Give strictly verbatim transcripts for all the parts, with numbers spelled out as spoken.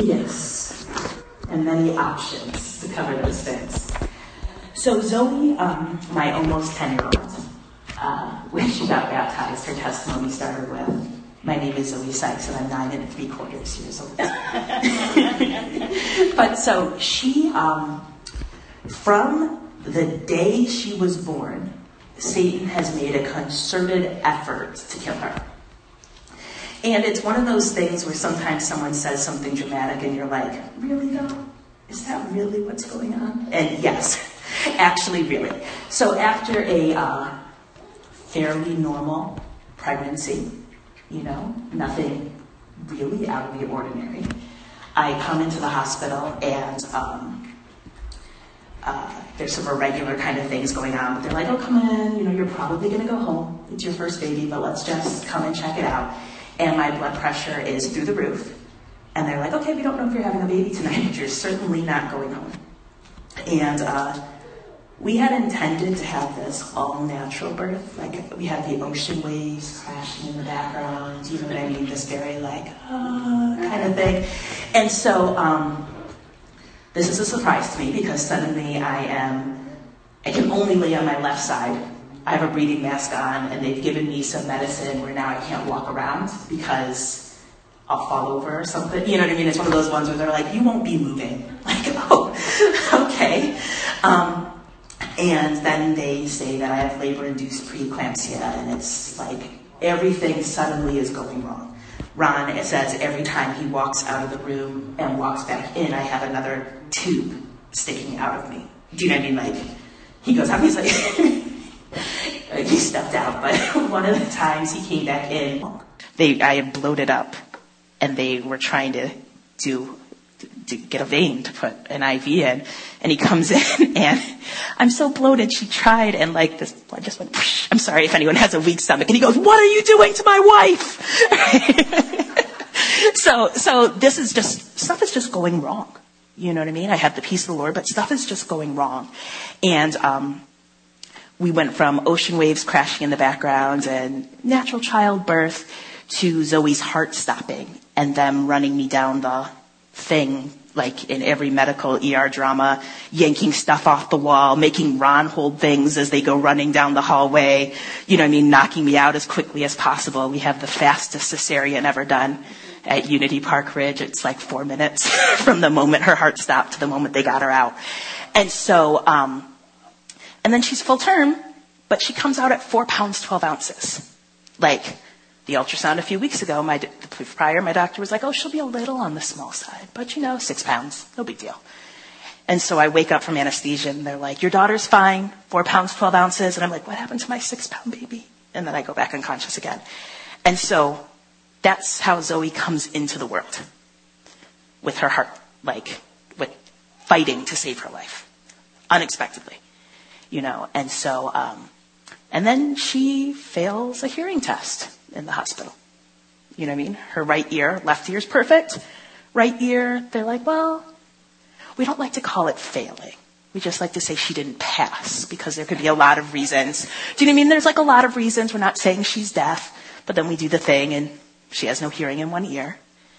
fetus and many options to cover those things. So Zoe, um, my almost ten-year-old, uh, when she got baptized, her testimony started with, "My name is Zoe Sykes, and I'm nine and three quarters years old." But so she, um, from the day she was born, Satan has made a concerted effort to kill her. And it's one of those things where sometimes someone says something dramatic and you're like, really though? Is that really what's going on? And yes, actually really. So after a uh, fairly normal pregnancy, you know, nothing really out of the ordinary, I come into the hospital and um, uh, there's some irregular kind of things going on. But they're like, oh, come in, you know, you're probably going to go home. It's your first baby, but let's just come and check it out. And my blood pressure is through the roof. And they're like, okay, we don't know if you're having a baby tonight, but you're certainly not going home. And uh, we had intended to have this all-natural birth. Like, we had the ocean waves crashing in the background, you know what I mean? This very, like, ah, kind of thing. And so um, this is a surprise to me because suddenly I am, I can only lay on my left side. I have a breathing mask on, and they've given me some medicine where now I can't walk around because I'll fall over or something. You know what I mean? It's one of those ones where they're like, you won't be moving. Like, oh, okay. Um, and then they say that I have labor-induced preeclampsia, and it's like everything suddenly is going wrong. Ron, it says every time he walks out of the room and walks back in, I have another tube sticking out of me. Do you know what I mean? Like, he goes out, he's like... He stepped out, but one of the times he came back in, they I had bloated up, and they were trying to do to get a vein to put an I V in, and he comes in, and I'm so bloated. She tried, and like this blood just went. Whoosh. I'm sorry if anyone has a weak stomach, and he goes, "What are you doing to my wife?" so, so this is just stuff is just going wrong. You know what I mean? I have the peace of the Lord, but stuff is just going wrong, and um. We went from ocean waves crashing in the background and natural childbirth to Zoe's heart stopping and them running me down the thing, like in every medical E R drama, yanking stuff off the wall, making Ron hold things as they go running down the hallway, you know what I mean, knocking me out as quickly as possible. We have the fastest cesarean ever done at Unity Park Ridge. It's like four minutes from the moment her heart stopped to the moment they got her out. And so, um, And then she's full term, but she comes out at four pounds, twelve ounces. Like the ultrasound a few weeks ago, my the prior, my doctor was like, oh, she'll be a little on the small side, but you know, six pounds, no big deal. And so I wake up from anesthesia and they're like, your daughter's fine, four pounds, twelve ounces. And I'm like, what happened to my six pound baby? And then I go back unconscious again. And so that's how Zoe comes into the world with her heart, like with fighting to save her life unexpectedly. You know, and so, um, and then she fails a hearing test in the hospital. You know what I mean? Her right ear, left ear's perfect. Right ear, they're like, well, we don't like to call it failing. We just like to say she didn't pass because there could be a lot of reasons. Do you know what I mean? There's like a lot of reasons. We're not saying she's deaf, but then we do the thing and she has no hearing in one ear.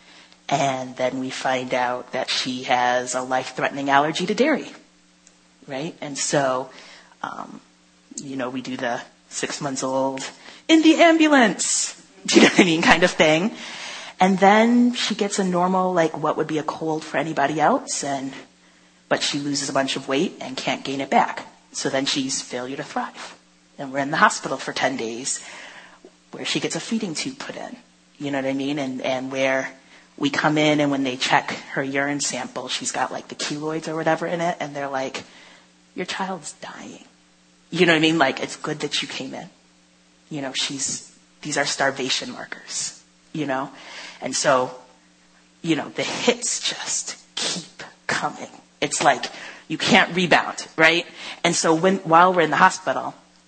And then we find out that she has a life-threatening allergy to dairy. Right? And so... Um, you know, we do the six months old in the ambulance, do you know what I mean, kind of thing. And then she gets a normal, like what would be a cold for anybody else, and but she loses a bunch of weight and can't gain it back. So then she's failure to thrive. And we're in the hospital for ten days where she gets a feeding tube put in, you know what I mean, and, and where we come in and when they check her urine sample, she's got like the keloids or whatever in it, and they're like, your child's dying. You know what I mean? Like, it's good that you came in. You know, she's, these are starvation markers, you know? And so, you know, the hits just keep coming. It's like, you can't rebound, right? And so when, while we're in the hospital,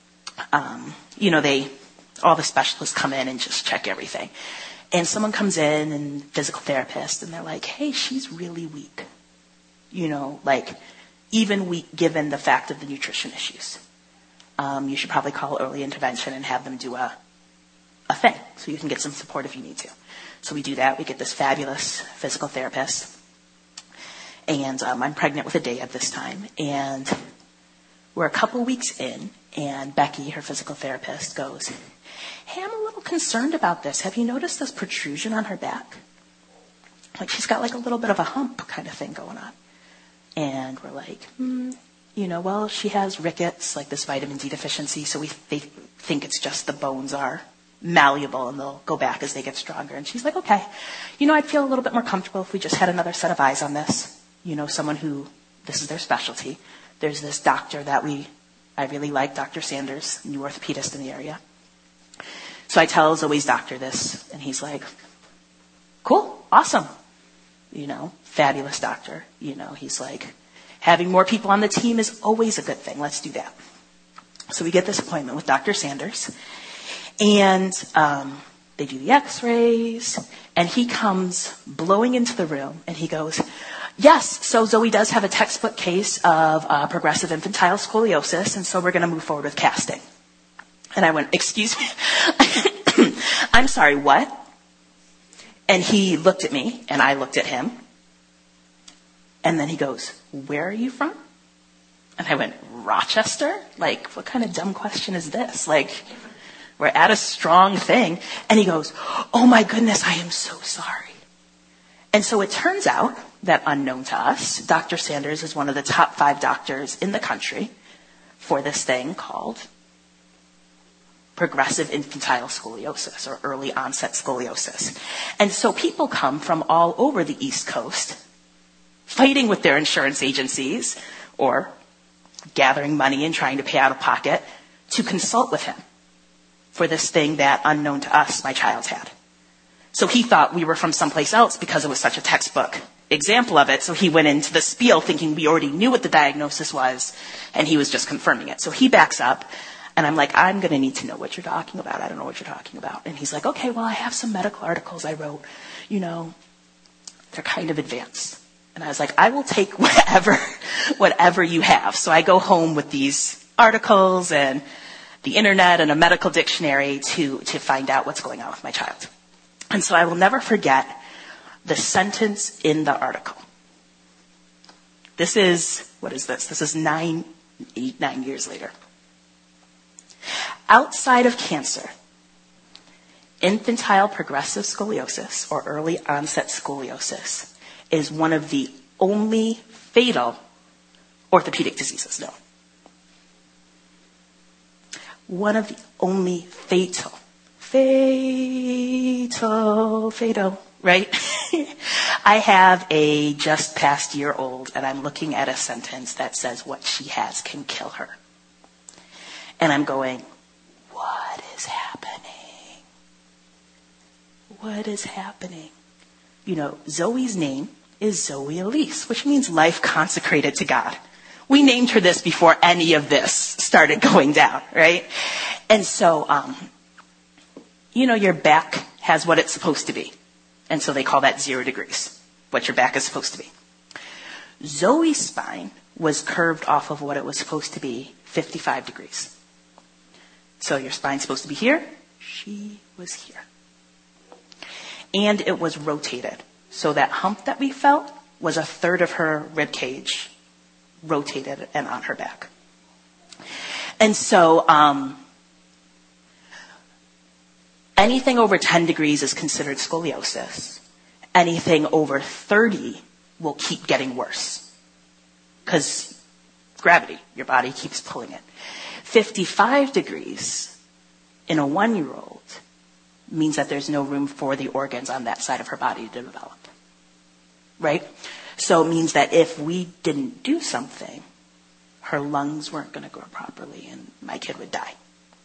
um, you know, they, all the specialists come in and just check everything. And someone comes in and physical therapist and they're like, hey, she's really weak. You know, like, even weak given the fact of the nutrition issues. Um, you should probably call early intervention and have them do a, a thing so you can get some support if you need to. So we do that. We get this fabulous physical therapist. And um, I'm pregnant with a day at this time. And we're a couple weeks in, and Becky, her physical therapist, goes, hey, I'm a little concerned about this. Have you noticed this protrusion on her back? Like she's got like a little bit of a hump kind of thing going on. And we're like, hmm, you know, well, she has rickets, like this vitamin D deficiency, so we they think it's just the bones are malleable and they'll go back as they get stronger. And she's like, okay, you know, I'd feel a little bit more comfortable if we just had another set of eyes on this. You know, someone who, this is their specialty. There's this doctor that we, I really like, Doctor Sanders, new orthopedist in the area. So I tell Zoe's doctor this, and he's like, cool, awesome. You know, fabulous doctor. You know, he's like, having more people on the team is always a good thing. Let's do that. So we get this appointment with Doctor Sanders, and um, they do the x-rays, and he comes blowing into the room, and he goes, yes, so Zoe does have a textbook case of uh, progressive infantile scoliosis, and so we're going to move forward with casting. And I went, excuse me? I'm sorry, what? And he looked at me, and I looked at him. And then he goes, where are you from? And I went, Rochester? Like, what kind of dumb question is this? Like, we're at a strong thing. And he goes, oh my goodness, I am so sorry. And so it turns out that, unknown to us, Doctor Sanders is one of the top five doctors in the country for this thing called progressive infantile scoliosis, or early onset scoliosis. And so people come from all over the East Coast, fighting with their insurance agencies, or gathering money and trying to pay out of pocket to consult with him for this thing that, unknown to us, my child had. So he thought we were from someplace else because it was such a textbook example of it. So he went into the spiel thinking we already knew what the diagnosis was, and he was just confirming it. So he backs up. And I'm like, I'm going to need to know what you're talking about. I don't know what you're talking about. And he's like, okay, well, I have some medical articles I wrote. You know, they're kind of advanced. And I was like, I will take whatever, whatever you have. So I go home with these articles and the internet and a medical dictionary to, to find out what's going on with my child. And so I will never forget the sentence in the article. This is, what is this? This is nine, eight, nine years later. Outside of cancer, infantile progressive scoliosis, or early onset scoliosis, is one of the only fatal orthopedic diseases known. One of the only fatal, fatal, fatal, right? I have a just past year old, and I'm looking at a sentence that says what she has can kill her. And I'm going, what is happening? What is happening? You know, Zoe's name is Zoe Elise, which means life consecrated to God. We named her this before any of this started going down, right? And so, um, you know, your back has what it's supposed to be. And so they call that zero degrees, what your back is supposed to be. Zoe's spine was curved off of what it was supposed to be, fifty-five degrees. So your spine's supposed to be here. She was here. And it was rotated. So that hump that we felt was a third of her rib cage rotated and on her back. And so um, anything over ten degrees is considered scoliosis. Anything over thirty will keep getting worse. Because gravity, your body keeps pulling it. fifty-five degrees in a one-year-old means that there's no room for the organs on that side of her body to develop. Right? So it means that if we didn't do something, her lungs weren't going to grow properly and my kid would die.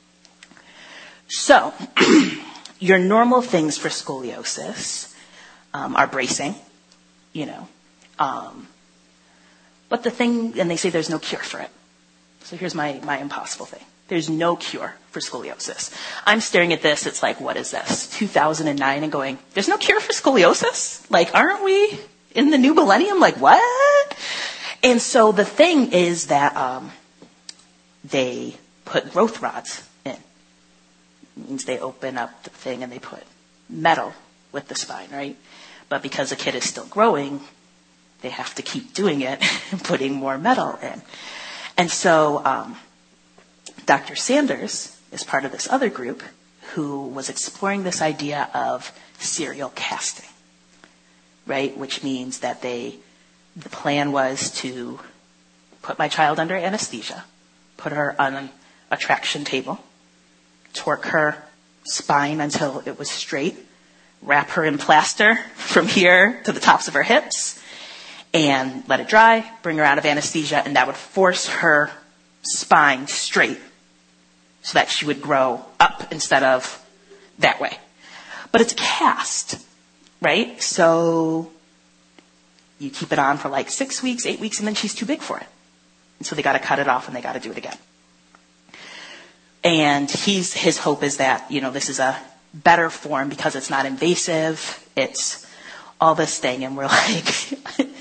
So your normal things for scoliosis um, are bracing, you know. Um, but the thing, and they say there's no cure for it. So here's my, my impossible thing. There's no cure for scoliosis. I'm staring at this, it's like, what is this? two thousand nine and going, there's no cure for scoliosis? Like, aren't we in the new millennium? Like, what? And so the thing is that um, they put growth rods in. It means they open up the thing and they put metal with the spine, right? But because the kid is still growing, they have to keep doing it and putting more metal in. And so um, Doctor Sanders is part of this other group who was exploring this idea of serial casting, right? Which means that they, the plan was to put my child under anesthesia, put her on a traction table, torque her spine until it was straight, wrap her in plaster from here to the tops of her hips, and let it dry, bring her out of anesthesia, and that would force her spine straight so that she would grow up instead of that way. But it's a cast, right? So you keep it on for like six weeks, eight weeks, and then she's too big for it. And so they got to cut it off and they got to do it again. And he's, his hope is that, you know, this is a better form because it's not invasive. It's all this thing. And we're like,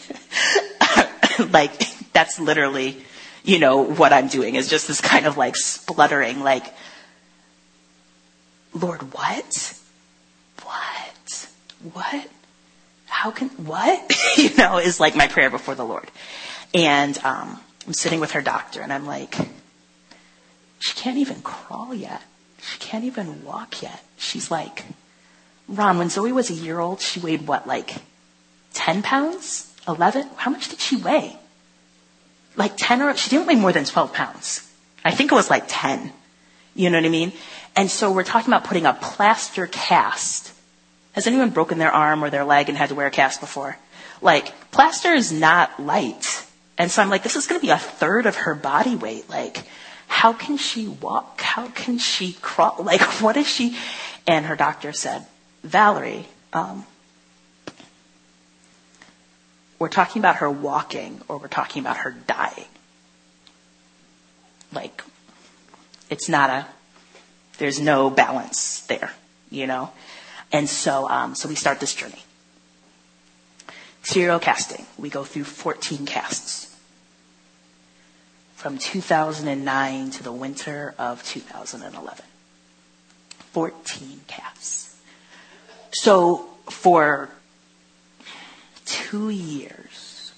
like, that's literally, you know, what I'm doing is just this kind of like spluttering, like, Lord, what? What? What? How can, what? you know, is like my prayer before the Lord. And um, I'm sitting with her doctor and I'm like, she can't even crawl yet. She can't even walk yet. She's like, Ron, when Zoe was a year old, she weighed what, like ten pounds? eleven? How much did she weigh? Like ten or, she didn't weigh more than twelve pounds. I think it was like ten. You know what I mean? And so we're talking about putting a plaster cast. Has anyone broken their arm or their leg and had to wear a cast before? Like, plaster is not light. And so I'm like, this is going to be a third of her body weight. Like, how can she walk? How can she crawl? Like, what is she? And her doctor said, Valerie, um, we're talking about her walking or we're talking about her dying. Like, it's not a, there's no balance there, you know? And so, um, so we start this journey. Serial casting. We go through fourteen casts. From two thousand nine to the winter of two thousand eleven. fourteen casts. So for two years,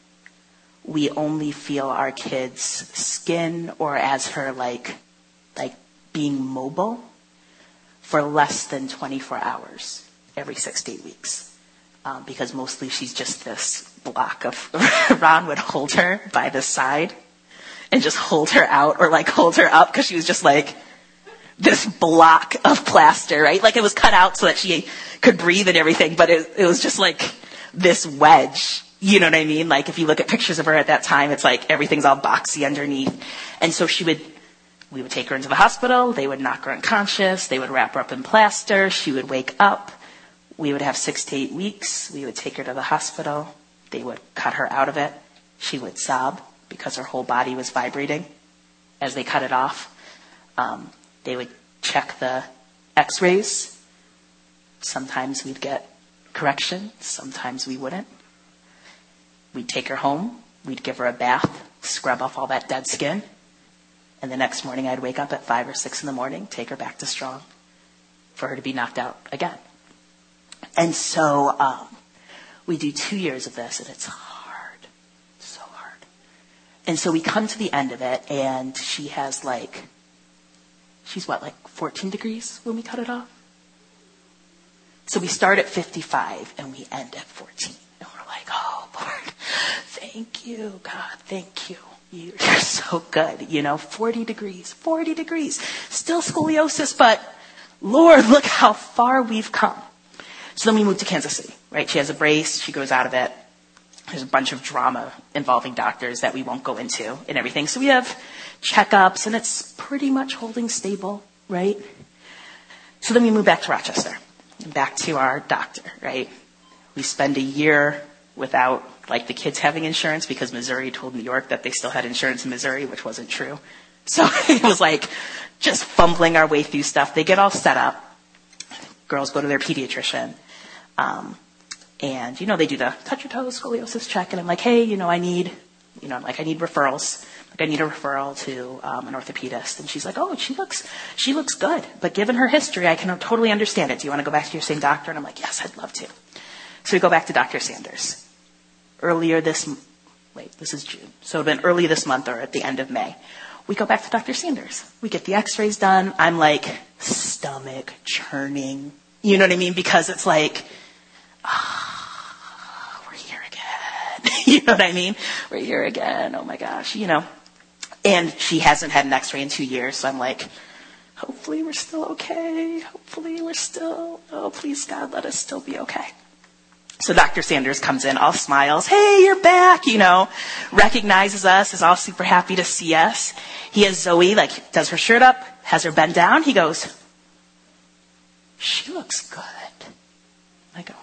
we only feel our kids' skin or as her like, like being mobile for less than twenty-four hours every six to eight weeks. Um, because mostly she's just this block of, Ron would hold her by the side and just hold her out or like hold her up because she was just like this block of plaster, right? Like it was cut out so that she could breathe and everything, but it, it was just like this wedge. You know what I mean? Like if you look at pictures of her at that time, it's like everything's all boxy underneath. And so she would, we would take her into the hospital. They would knock her unconscious. They would wrap her up in plaster. She would wake up. We would have six to eight weeks. We would take her to the hospital. They would cut her out of it. She would sob because her whole body was vibrating as they cut it off. Um, they would check the x-rays. Sometimes we'd get correction. Sometimes we wouldn't. We'd take her home. We'd give her a bath, scrub off all that dead skin. And the next morning I'd wake up at five or six in the morning, take her back to Strong for her to be knocked out again. And so um, we do two years of this, and it's hard, so hard. And so we come to the end of it, and she has like, she's what, like fourteen degrees when we cut it off? So we start at fifty-five, and we end at fourteen. And we're like, oh, Lord, thank you, God, thank you. You're so good, you know, forty degrees, forty degrees. Still scoliosis, but Lord, look how far we've come. So then we moved to Kansas City, right? She has a brace. She goes out of it. There's a bunch of drama involving doctors that we won't go into and everything. So we have checkups, and it's pretty much holding stable, right? So then we move back to Rochester and back to our doctor, right? We spend a year without, like, the kids having insurance because Missouri told New York that they still had insurance in Missouri, which wasn't true. So it was like just fumbling our way through stuff. They get all set up. Girls go to their pediatrician. Um, and, you know, they do the touch your toes scoliosis check. And I'm like, hey, you know, I need, you know, I'm like, I need referrals. Like, I need a referral to um, an orthopedist. And she's like, oh, she looks, she looks good. But given her history, I can totally understand it. Do you want to go back to your same doctor? And I'm like, yes, I'd love to. So we go back to Doctor Sanders. earlier this, wait, this is June. So it'd been early this month or at the end of May. We go back to Doctor Sanders. We get the x-rays done. I'm like stomach churning. You know what I mean? Because it's like, ah, oh, we're here again. You know what I mean? We're here again. Oh my gosh, you know. And she hasn't had an x-ray in two years. So I'm like, hopefully we're still okay. Hopefully we're still, oh, please God, let us still be okay. So Doctor Sanders comes in, all smiles. Hey, you're back, you know, recognizes us, is all super happy to see us. He has Zoe, like, does her shirt up, has her bend down. He goes, she looks good. I go.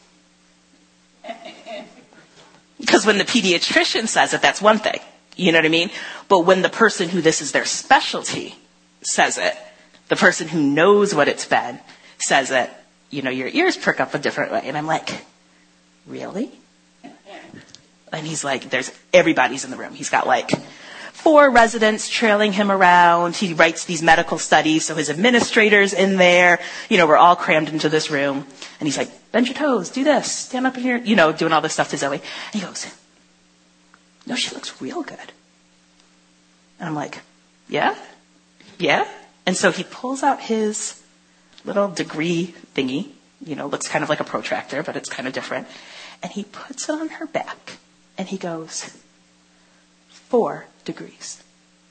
Because when the pediatrician says it, that's one thing. You know what I mean? But when the person who this is their specialty says it, the person who knows what it's been says it, you know, your ears perk up a different way. And I'm like, really? And he's like, there's, everybody's in the room. He's got like four residents trailing him around. He writes these medical studies, so his administrator's in there. You know, we're all crammed into this room. And he's like, bend your toes, do this, stand up in here, you know, doing all this stuff to Zoe. And he goes, no, she looks real good. And I'm like, yeah? Yeah? And so he pulls out his little degree thingy, you know, looks kind of like a protractor, but it's kind of different. And he puts it on her back. And he goes, four degrees.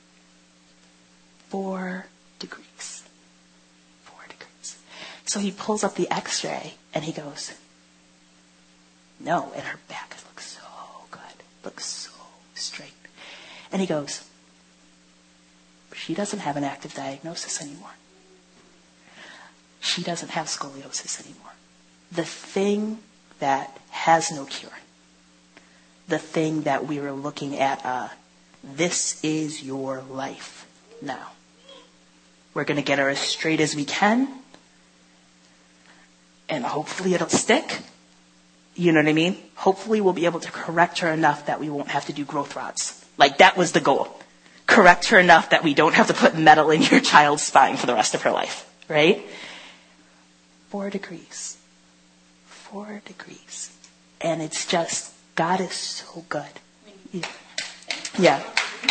Four degrees. Four degrees. So he pulls up the x-ray and he goes, no, and her back looks so good. Looks so straight. And he goes, she doesn't have an active diagnosis anymore. She doesn't have scoliosis anymore. The thing that has no cure. The thing that we were looking at, uh, this is your life now. We're going to get her as straight as we can. And hopefully it'll stick. You know what I mean? Hopefully we'll be able to correct her enough that we won't have to do growth rods. Like, that was the goal. Correct her enough that we don't have to put metal in your child's spine for the rest of her life. Right? Four degrees. Four degrees. And it's just, God is so good. Yeah. yeah.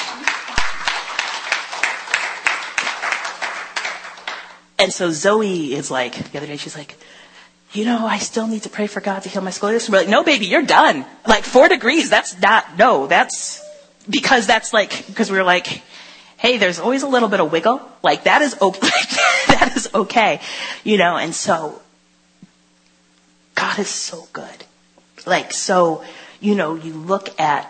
And so Zoe is like, the other day she's like, you know, I still need to pray for God to heal my scoliosis. We're like, no, baby, you're done. Like, four degrees, that's not, no, that's, because that's like, because we were like, hey, there's always a little bit of wiggle. Like, that is okay. That is okay. You know, and so, God is so good. Like, so, you know, you look at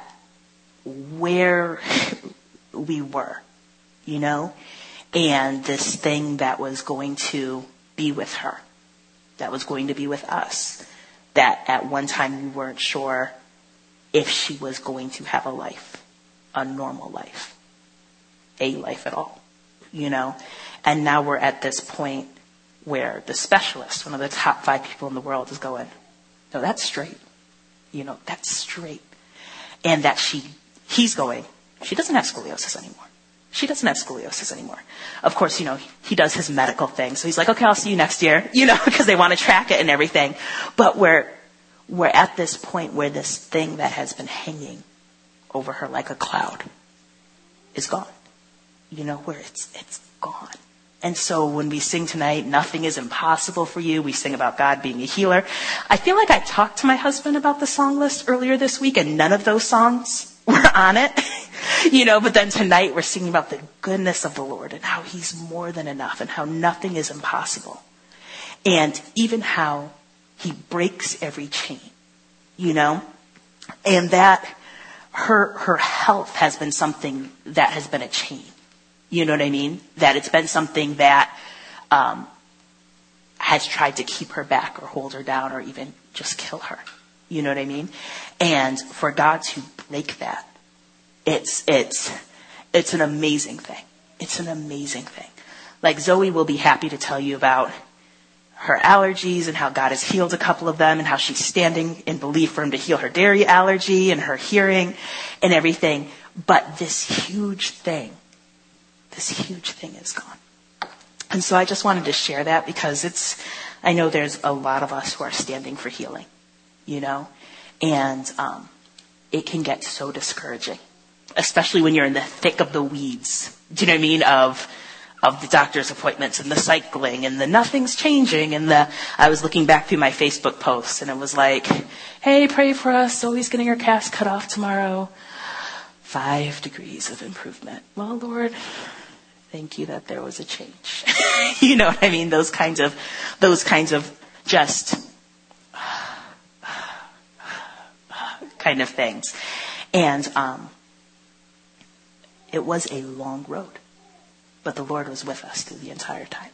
where we were, you know, and this thing that was going to be with her, that was going to be with us, that at one time we weren't sure if she was going to have a life, a normal life, a life at all, you know. And now we're at this point where the specialist, one of the top five people in the world, is going, no, that's straight. You know, that's straight. And that she, he's going, she doesn't have scoliosis anymore. She doesn't have scoliosis anymore. Of course, you know, he does his medical thing. So he's like, okay, I'll see you next year, you know, because they want to track it and everything. But we're, we're at this point where this thing that has been hanging over her like a cloud is gone. You know, where it's, it's gone. And so when we sing tonight, nothing is impossible for you. We sing about God being a healer. I feel like I talked to my husband about the song list earlier this week, and none of those songs were on it. You know, but then tonight we're singing about the goodness of the Lord and how he's more than enough and how nothing is impossible. And even how he breaks every chain, you know, and that her, her health has been something that has been a chain. You know what I mean? That it's been something that um, has tried to keep her back or hold her down or even just kill her. You know what I mean? And for God to break that, it's it's it's an amazing thing. It's an amazing thing. Like, Zoe will be happy to tell you about her allergies and how God has healed a couple of them and how she's standing in belief for him to heal her dairy allergy and her hearing and everything. But this huge thing, this huge thing is gone. And so I just wanted to share that because it's, I know there's a lot of us who are standing for healing, you know, and um, it can get so discouraging, especially when you're in the thick of the weeds. Do you know what I mean? Of of the doctor's appointments and the cycling and the nothing's changing and the, I was looking back through my Facebook posts and it was like, hey, pray for us, Zoe's getting her cast cut off tomorrow. Five degrees of improvement. Well, Lord, thank you that there was a change. You know what I mean? Those kinds of, those kinds of just kind of things. And um, it was a long road. But the Lord was with us through the entire time.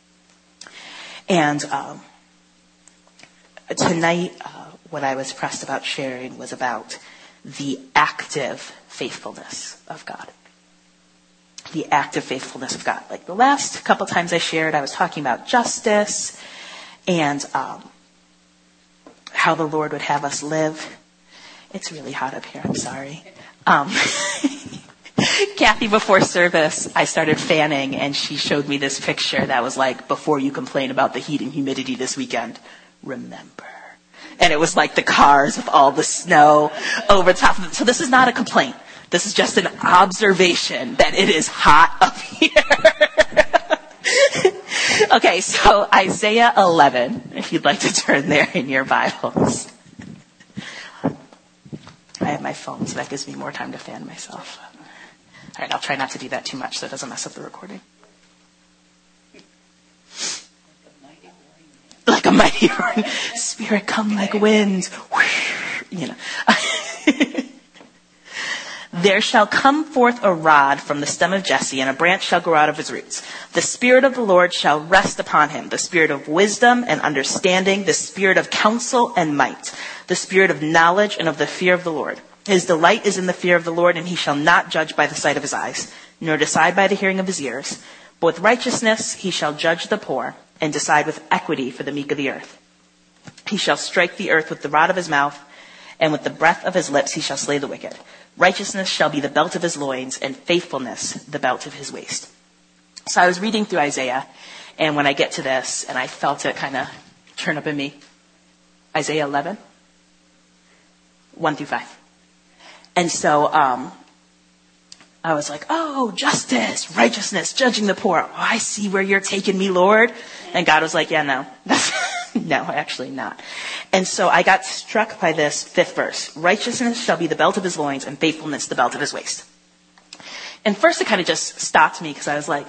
And um, tonight, uh, what I was pressed about sharing was about the active faithfulness of God. The active faithfulness of God. Like the last couple times I shared, I was talking about justice and um, how the Lord would have us live. It's really hot up here, I'm sorry. Um Kathy, before service, I started fanning, and she showed me this picture that was like, before you complain about the heat and humidity this weekend, remember. And it was like the cars with all the snow over top of it. So this is not a complaint. This is just an observation that it is hot up here. Okay, so Isaiah eleven, if you'd like to turn there in your Bibles. I have my phone, so that gives me more time to fan myself. All right, I'll try not to do that too much so it doesn't mess up the recording. Like a mighty roaring. Spirit, come like wind. You know. There shall come forth a rod from the stem of Jesse, and a branch shall grow out of his roots. The Spirit of the Lord shall rest upon him, the Spirit of wisdom and understanding, the Spirit of counsel and might, the Spirit of knowledge and of the fear of the Lord. His delight is in the fear of the Lord, and he shall not judge by the sight of his eyes, nor decide by the hearing of his ears. But with righteousness he shall judge the poor, and decide with equity for the meek of the earth. He shall strike the earth with the rod of his mouth, and with the breath of his lips he shall slay the wicked. Righteousness shall be the belt of his loins, and faithfulness the belt of his waist. So I was reading through Isaiah, and when I get to this, and I felt it kind of turn up in me, Isaiah eleven, one through five. And so um, I was like, oh, justice, righteousness, judging the poor. Oh, I see where you're taking me, Lord. And God was like, yeah, no, no, actually not. And so I got struck by this fifth verse. Righteousness shall be the belt of his loins, and faithfulness the belt of his waist. And first it kind of just stopped me because I was like,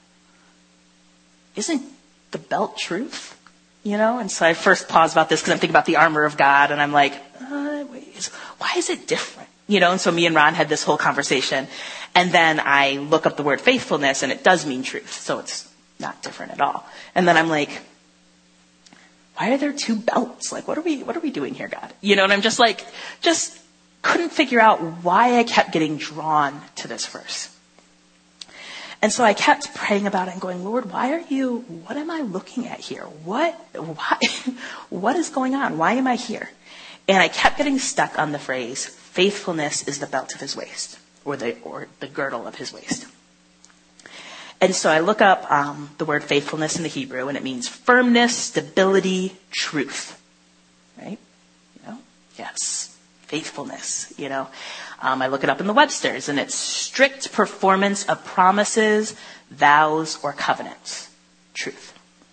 isn't the belt truth? You know? And so I first paused about this because I'm thinking about the armor of God, and I'm like, uh, wait, why is it different? You know, and so me and Ron had this whole conversation. And then I look up the word faithfulness, and it does mean truth. So it's not different at all. And then I'm like, why are there two belts? Like, what are we, what are we doing here, God? You know, and I'm just like, just couldn't figure out why I kept getting drawn to this verse. And so I kept praying about it and going, Lord, why are you, what am I looking at here? What, why, what is going on? Why am I here? And I kept getting stuck on the phrase, faithfulness is the belt of his waist, or the, or the girdle of his waist. And so I look up um, the word faithfulness in the Hebrew, and it means firmness, stability, truth. Right? You know? Yes. Faithfulness, you know. Um, I look it up in the Webster's, and it's strict performance of promises, vows, or covenants. Truth.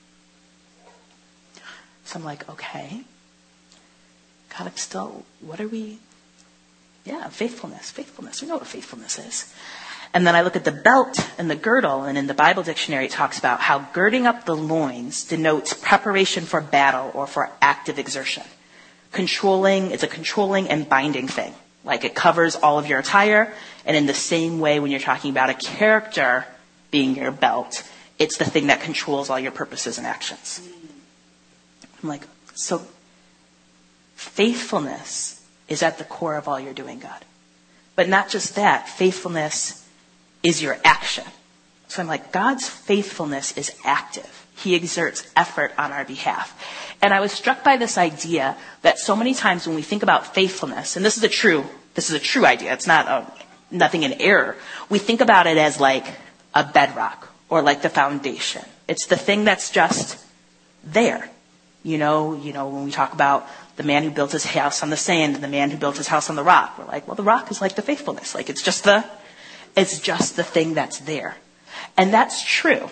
So I'm like, okay. God, I'm still, what are we? Yeah, faithfulness, faithfulness. We know what faithfulness is. And then I look at the belt and the girdle, and in the Bible dictionary it talks about how girding up the loins denotes preparation for battle or for active exertion. Controlling, it's a controlling and binding thing. Like it covers all of your attire, and in the same way when you're talking about a character being your belt, it's the thing that controls all your purposes and actions. I'm like, so faithfulness is at the core of all you're doing, God. But not just that, faithfulness is your action. So I'm like, God's faithfulness is active. He exerts effort on our behalf. And I was struck by this idea that so many times when we think about faithfulness, and this is a true, this is a true idea, it's not a, nothing in error. We think about it as like a bedrock or like the foundation. It's the thing that's just there. You know, you know, when we talk about the man who built his house on the sand and the man who built his house on the rock, we're like, well, the rock is like the faithfulness. Like it's just the, it's just the thing that's there. And that's true.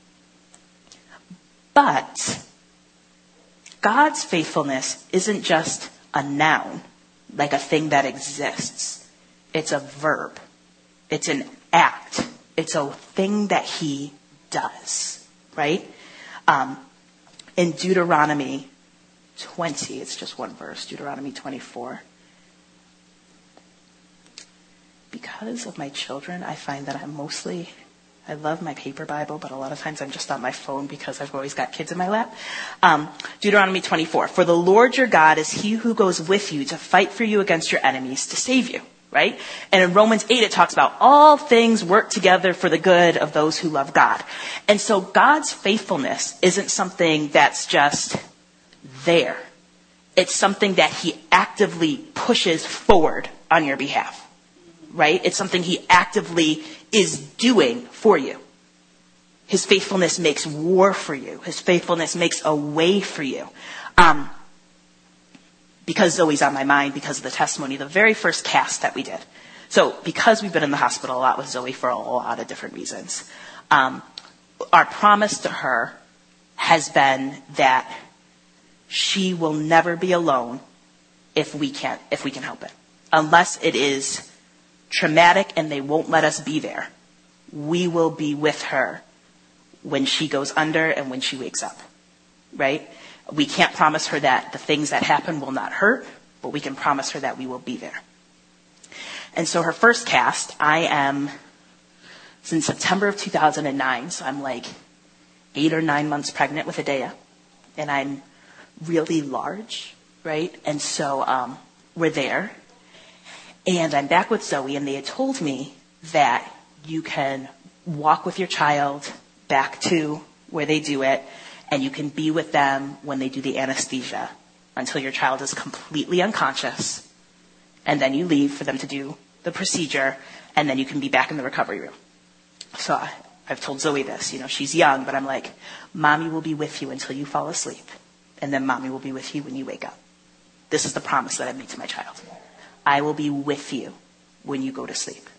But God's faithfulness isn't just a noun, like a thing that exists. It's a verb. It's an act. It's a thing that he does, right? Um, in Deuteronomy twenty, it's just one verse, Deuteronomy twenty-four. Because of my children, I find that I'm mostly, I love my paper Bible, but a lot of times I'm just on my phone because I've always got kids in my lap. Um, Deuteronomy twenty-four, for the Lord your God is he who goes with you to fight for you against your enemies to save you. Right? And in Romans eight, it talks about all things work together for the good of those who love God. And so God's faithfulness isn't something that's just there. It's something that he actively pushes forward on your behalf. Right? It's something he actively is doing for you. His faithfulness makes war for you. His faithfulness makes a way for you. Um, Because Zoe's on my mind because of the testimony, the very first cast that we did. So because we've been in the hospital a lot with Zoe for a lot of different reasons, um, our promise to her has been that she will never be alone if we can, if we can help it. Unless it is traumatic and they won't let us be there, we will be with her when she goes under and when she wakes up, right? We can't promise her that the things that happen will not hurt, but we can promise her that we will be there. And so her first cast, I am, it's in September of two thousand nine, so I'm like eight or nine months pregnant with Adea, and I'm really large, right? And so um, we're there, and I'm back with Zoe, and they had told me that you can walk with your child back to where they do it, and you can be with them when they do the anesthesia until your child is completely unconscious. And then you leave for them to do the procedure, and then you can be back in the recovery room. So I, I've told Zoe this, you know, she's young, but I'm like, mommy will be with you until you fall asleep. And then mommy will be with you when you wake up. This is the promise that I made to my child. I will be with you when you go to sleep.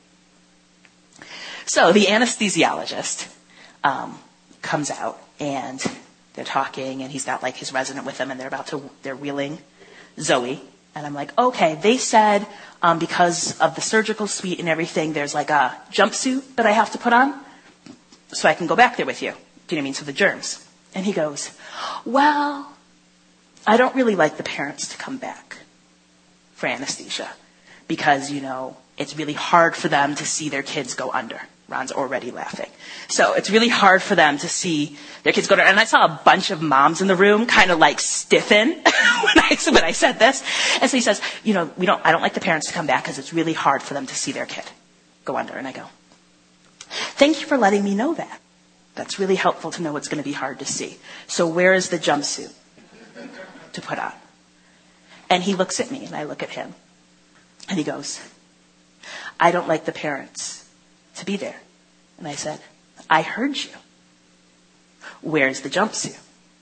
So the anesthesiologist um, comes out, and they're talking, and he's got like his resident with him, and they're about to, they're wheeling Zoe. And I'm like, okay, they said um, because of the surgical suite and everything, there's like a jumpsuit that I have to put on so I can go back there with you. Do you know what I mean? So the germs. And he goes, well, I don't really like the parents to come back for anesthesia because, you know, it's really hard for them to see their kids go under. Ron's already laughing. So it's really hard for them to see their kids go to, and I saw a bunch of moms in the room kind of like stiffen when I, when I said this. And so he says, you know, we don't, I don't like the parents to come back because it's really hard for them to see their kid go under. And I go, thank you for letting me know that. That's really helpful to know it's going to be hard to see. So where is the jumpsuit to put on? And he looks at me and I look at him and he goes, I don't like the parents to be there. And I said, I heard you. Where's the jumpsuit?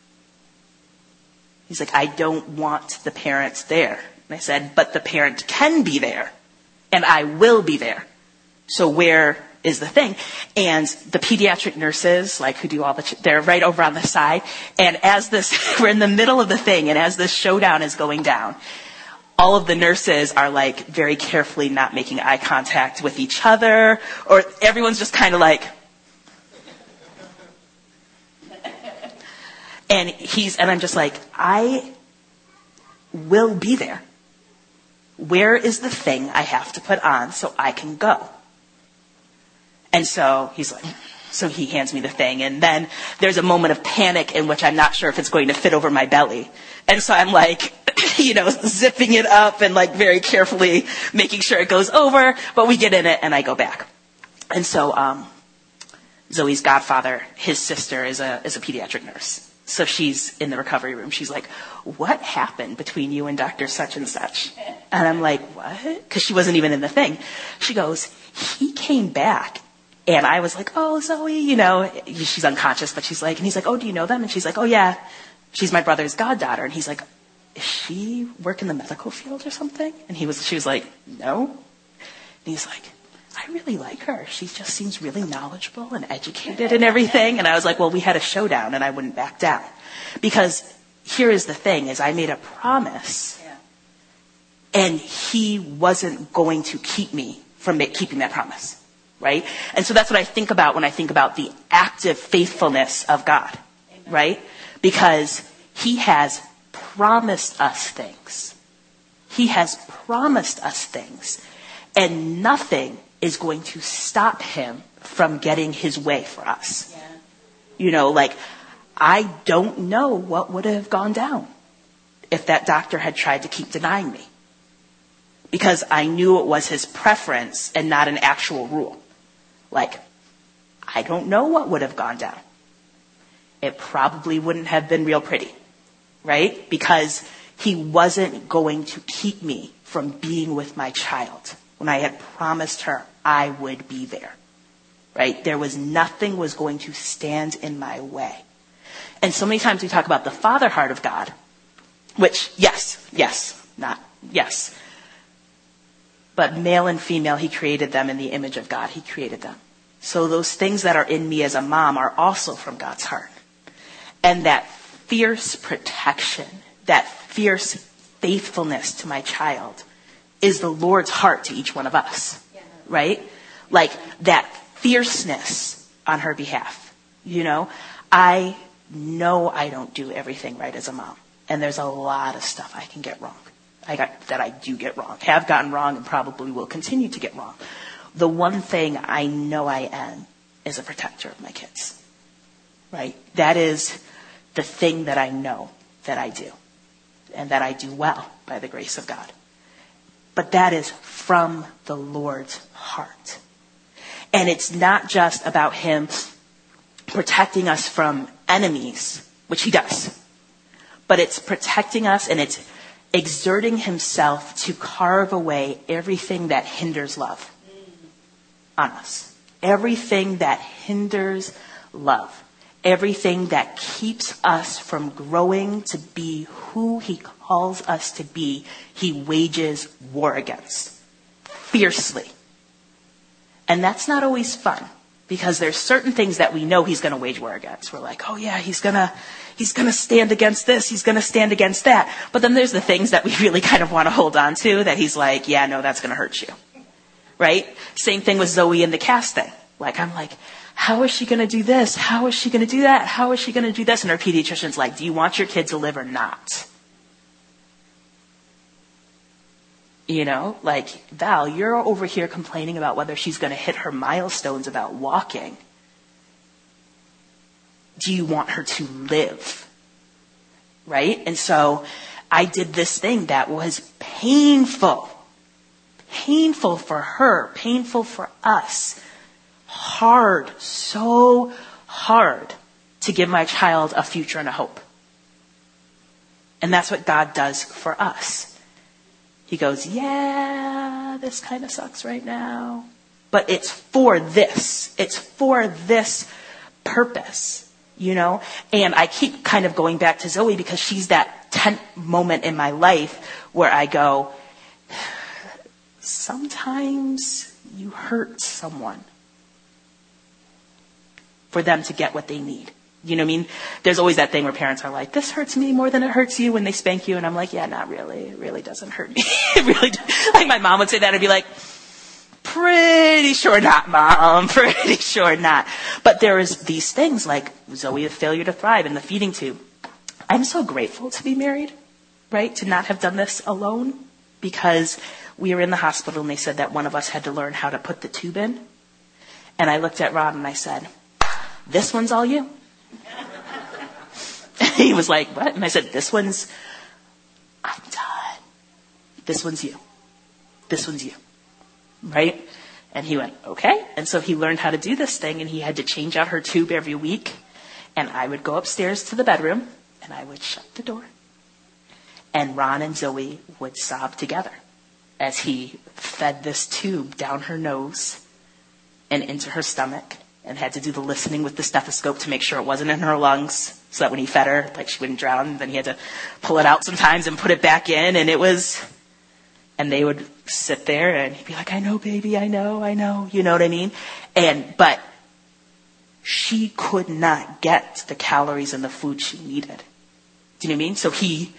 He's like, I don't want the parents there. And I said, but the parent can be there. And I will be there. So where is the thing? And the pediatric nurses, like who do all the, ch- they're right over on the side. And as this, we're in the middle of the thing, and as this showdown is going down, all of the nurses are like very carefully not making eye contact with each other, or everyone's just kind of like, and he's, and I'm just like, I will be there. Where is the thing I have to put on so I can go? And so he's like, so he hands me the thing, and then there's a moment of panic in which I'm not sure if it's going to fit over my belly. And so I'm like, you know, zipping it up and like very carefully making sure it goes over, but we get in it and I go back. And so um, Zoe's godfather, his sister is a is a pediatric nurse. So she's in the recovery room. She's like, what happened between you and Doctor Such and Such? And I'm like, what? Because she wasn't even in the thing. She goes, he came back. And I was like, oh, Zoe, you know, she's unconscious, but she's like, and he's like, oh, do you know them? And she's like, oh, yeah, she's my brother's goddaughter. And he's like, is she work in the medical field or something? And he was, she was like, no. And he's like, I really like her. She just seems really knowledgeable and educated and everything. And I was like, well, we had a showdown and I wouldn't back down. Because here is the thing, is I made a promise and he wasn't going to keep me from keeping that promise, right? And so that's what I think about when I think about the active faithfulness of God, Amen. Right? Because he has promised us things. He has promised us things. And nothing is going to stop him from getting his way for us. Yeah. You know, like, I don't know what would have gone down if that doctor had tried to keep denying me. Because I knew it was his preference and not an actual rule. Like, I don't know what would have gone down. It probably wouldn't have been real pretty, right? Because he wasn't going to keep me from being with my child when I had promised her I would be there, right? There was nothing was going to stand in my way. And so many times we talk about the father heart of God, which, yes, yes, not, yes. But male and female, he created them in the image of God. He created them. So those things that are in me as a mom are also from God's heart. And that fierce protection, that fierce faithfulness to my child is the Lord's heart to each one of us, yeah. Right? Like that fierceness on her behalf. You know, I know I don't do everything right as a mom. And there's a lot of stuff I can get wrong. I got that I do get wrong, have gotten wrong, and probably will continue to get wrong. The one thing I know I am is a protector of my kids, right? That is the thing that I know that I do, and that I do well by the grace of God. But that is from the Lord's heart. And it's not just about him protecting us from enemies, which he does, but it's protecting us and it's exerting himself to carve away everything that hinders love on us. Everything that hinders love. Everything that keeps us from growing to be who he calls us to be, he wages war against. Fiercely. And that's not always fun. Because there's certain things that we know he's going to wage war against. We're like, oh yeah, he's going to he's going to stand against this. He's going to stand against that. But then there's the things that we really kind of want to hold on to that he's like, yeah, no, that's going to hurt you. Right? Same thing with Zoe and the cast thing. Like, I'm like, how is she going to do this? How is she going to do that? How is she going to do this? And her pediatrician's like, do you want your kid to live or not? You know, like, Val, you're over here complaining about whether she's going to hit her milestones about walking. Do you want her to live? Right? And so I did this thing that was painful. Painful for her. Painful for us. Hard. So hard to give my child a future and a hope. And that's what God does for us. He goes, yeah, this kind of sucks right now. But it's for this. It's for this purpose, you know? And I keep kind of going back to Zoe because she's that tenth moment in my life where I go, sometimes you hurt someone for them to get what they need. You know what I mean? There's always that thing where parents are like, this hurts me more than it hurts you when they spank you. And I'm like, yeah, not really. It really doesn't hurt me. It really does. Like my mom would say that. I'd be like, pretty sure not, Mom. Pretty sure not. But there is these things like Zoe, the failure to thrive and the feeding tube. I'm so grateful to be married, right? To not have done this alone because we were in the hospital and they said that one of us had to learn how to put the tube in. And I looked at Ron and I said, this one's all you. He was like, what? And I said, this one's, I'm done. This one's you. This one's you. Right? And he went, okay. And so he learned how to do this thing and he had to change out her tube every week. And I would go upstairs to the bedroom and I would shut the door. And Ron and Zoe would sob together as he fed this tube down her nose and into her stomach and had to do the listening with the stethoscope to make sure it wasn't in her lungs. so that when he fed her, like she wouldn't drown. Then he had to pull it out sometimes and put it back in, and it was, and they would sit there and he'd be like, I know, baby, I know, I know, you know what I mean? And, but she could not get the calories and the food she needed. Do you know what I mean? So he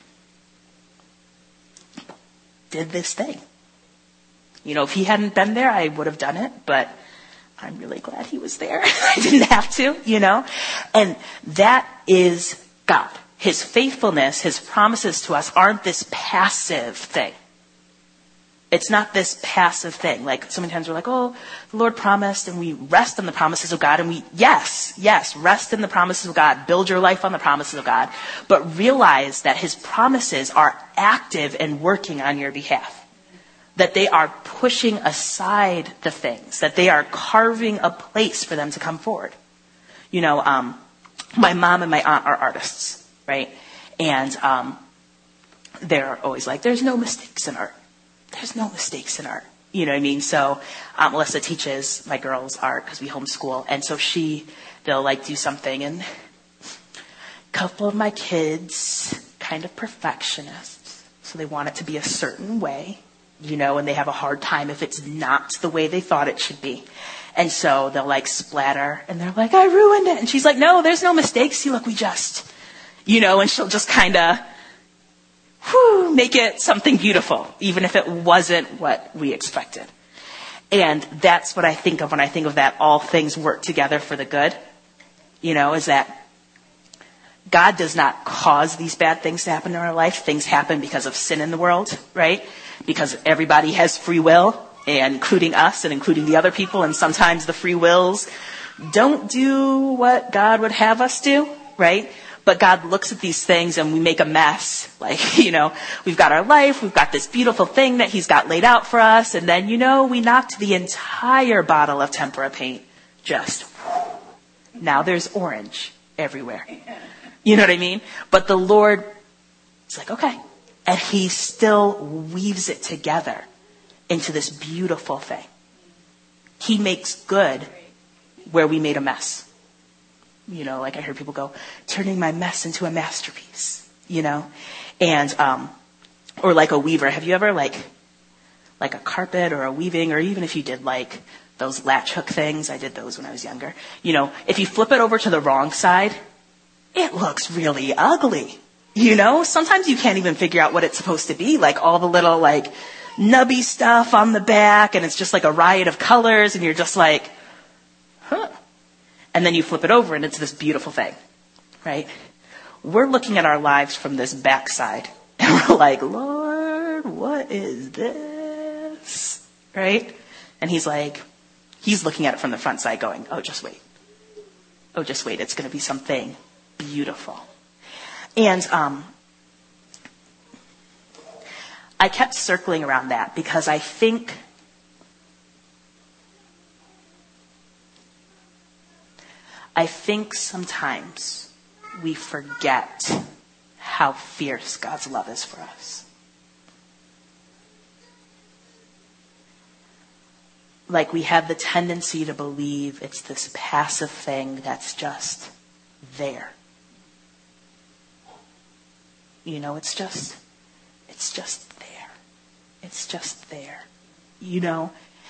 did this thing. You know, if he hadn't been there, I would have done it, but I'm really glad he was there. I didn't have to, you know? And that is God. His faithfulness, his promises to us aren't this passive thing. It's not this passive thing. Like so many times we're like, oh, the Lord promised, and we rest in the promises of God. And we, yes, yes, rest in the promises of God. Build your life on the promises of God. But realize that his promises are active and working on your behalf. That they are pushing aside the things. That they are carving a place for them to come forward. You know, um, my mom and my aunt are artists, right? And um, they're always like, there's no mistakes in art. There's no mistakes in art. You know what I mean? So um, Melissa teaches my girls art because we homeschool. And so she, they'll like do something. And a couple of my kids, kind of perfectionists. So they want it to be a certain way, you know, and they have a hard time if it's not the way they thought it should be. And so they'll like splatter and they're like, I ruined it. And she's like, no, there's no mistakes. See, look, we just, you know, and she'll just kind of, Whew, make it something beautiful, even if it wasn't what we expected. And that's what I think of when I think of that all things work together for the good. You know, is that God does not cause these bad things to happen in our life. Things happen because of sin in the world, right? Because everybody has free will, and including us and including the other people. And sometimes the free wills don't do what God would have us do, right? But God looks at these things and we make a mess. Like, you know, we've got our life, we've got this beautiful thing that he's got laid out for us. And then, you know, we knocked the entire bottle of tempera paint. Just, now there's orange everywhere. You know what I mean? But the Lord is like, okay. And he still weaves it together into this beautiful thing. He makes good where we made a mess. You know, like I heard people go, turning my mess into a masterpiece, you know, and, um, or like a weaver. Have you ever like, like a carpet or a weaving, or even if you did like those latch hook things, I did those when I was younger, you know, if you flip it over to the wrong side, it looks really ugly. You know, sometimes you can't even figure out what it's supposed to be. Like all the little like nubby stuff on the back, and it's just like a riot of colors, and you're just like, huh. And then you flip it over and it's this beautiful thing, right? We're looking at our lives from this backside and we're like, Lord, what is this? Right? And he's like, he's looking at it from the front side going, oh, just wait. Oh, just wait. It's going to be something beautiful. And um, I kept circling around that because I think I think sometimes we forget how fierce God's love is for us. Like we have the tendency to believe it's this passive thing that's just there. You know, it's just, it's just there. It's just there. You know?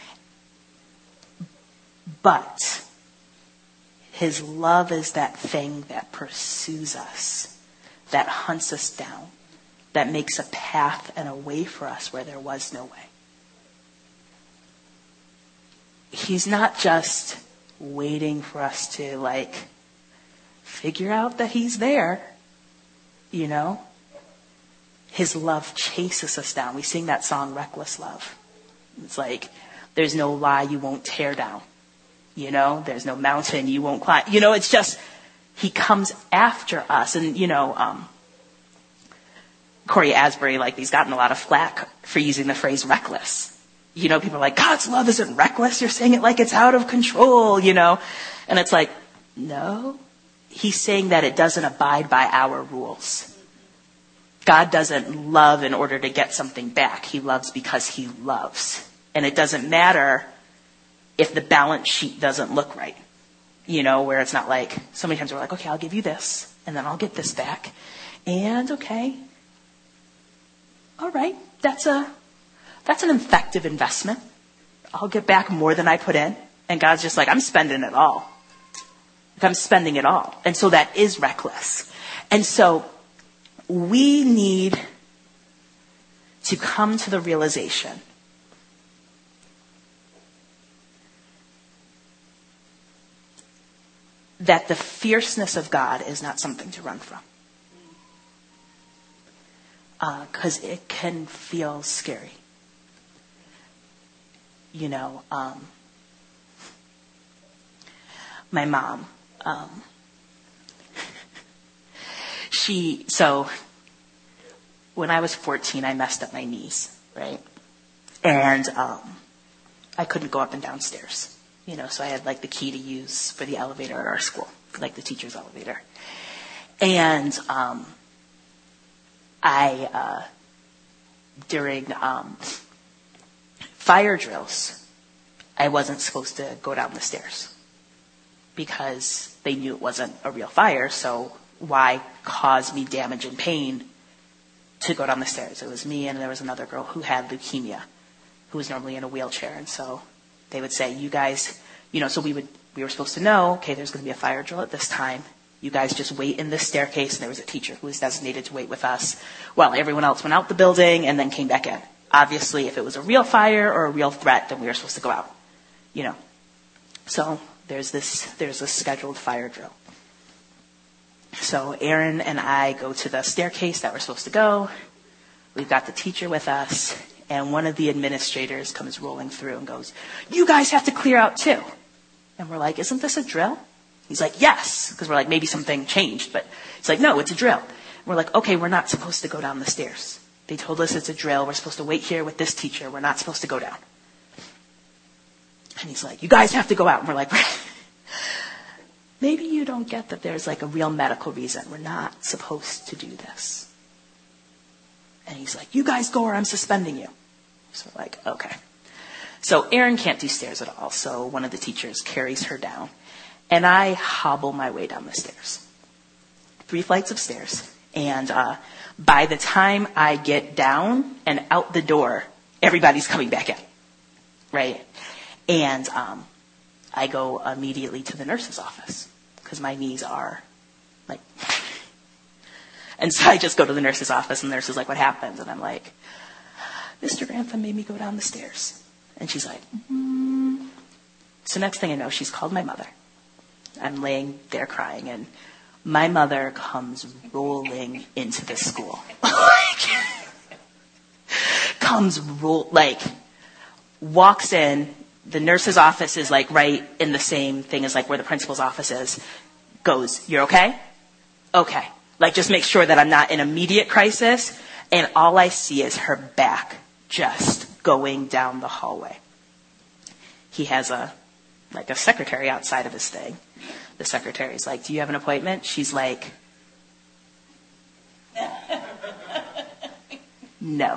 But his love is that thing that pursues us, that hunts us down, that makes a path and a way for us where there was no way. He's not just waiting for us to, like, figure out that he's there, you know? His love chases us down. We sing that song, Reckless Love. It's like, there's no lie you won't tear down. You know, there's no mountain you won't climb. You know, it's just, he comes after us. And, you know, um, Corey Asbury, like, he's gotten a lot of flack for using the phrase reckless. You know, people are like, God's love isn't reckless. You're saying it like it's out of control, you know. And it's like, no. He's saying that it doesn't abide by our rules. God doesn't love in order to get something back. He loves because he loves. And it doesn't matter if the balance sheet doesn't look right. You know, where it's not like, so many times we're like, okay, I'll give you this. and then I'll get this back. And okay, all right, that's a that's an effective investment. I'll get back more than I put in. And God's just like, I'm spending it all. Like, I'm spending it all. And so that is reckless. And so we need to come to the realization that the fierceness of God is not something to run from. Because uh, it can feel scary. You know, um, my mom, um, she, so when I was fourteen, I messed up my knees, right? And um, I couldn't go up and down stairs, you know, so I had like the key to use for the elevator at our school, like the teacher's elevator. And um, I, uh, during um, fire drills, I wasn't supposed to go down the stairs because they knew it wasn't a real fire, so why cause me damage and pain to go down the stairs? It was me and there was another girl who had leukemia, who was normally in a wheelchair, and so they would say, you guys, you know, so we would, we were supposed to know, okay, there's going to be a fire drill at this time. You guys just wait in this staircase, and there was a teacher who was designated to wait with us while everyone else went out the building and then came back in. Obviously, if it was a real fire or a real threat, then we were supposed to go out, you know. So there's this, there's a scheduled fire drill. So Aaron and I go to the staircase that we're supposed to go. We've got the teacher with us, and one of the administrators comes rolling through and goes, you guys have to clear out too. And we're like, isn't this a drill? He's like, yes, because we're like, maybe something changed, but it's like, no, it's a drill. And we're like, okay, we're not supposed to go down the stairs. They told us it's a drill. We're supposed to wait here with this teacher. We're not supposed to go down. And he's like, you guys have to go out. And we're like, maybe you don't get that there's like a real medical reason. We're not supposed to do this. And he's like, you guys go or I'm suspending you. So we're like, okay. So Erin can't do stairs at all. So one of the teachers carries her down. And I hobble my way down the stairs. Three flights of stairs. And uh, by the time I get down and out the door, everybody's coming back in. Right? And um, I go immediately to the nurse's office because my knees are like... And so I just go to the nurse's office, and the nurse is like, what happened? And I'm like, Mister Grantham made me go down the stairs. And she's like, mm. So next thing I know, she's called my mother. I'm laying there crying, and my mother comes rolling into the school. comes roll, like, walks in. The nurse's office is like right in the same thing as like where the principal's office is. Goes, you're okay? Okay. Like, just make sure that I'm not in immediate crisis. And all I see is her back just going down the hallway. He has a, like a secretary outside of his thing. The secretary's like, do you have an appointment? She's like, no.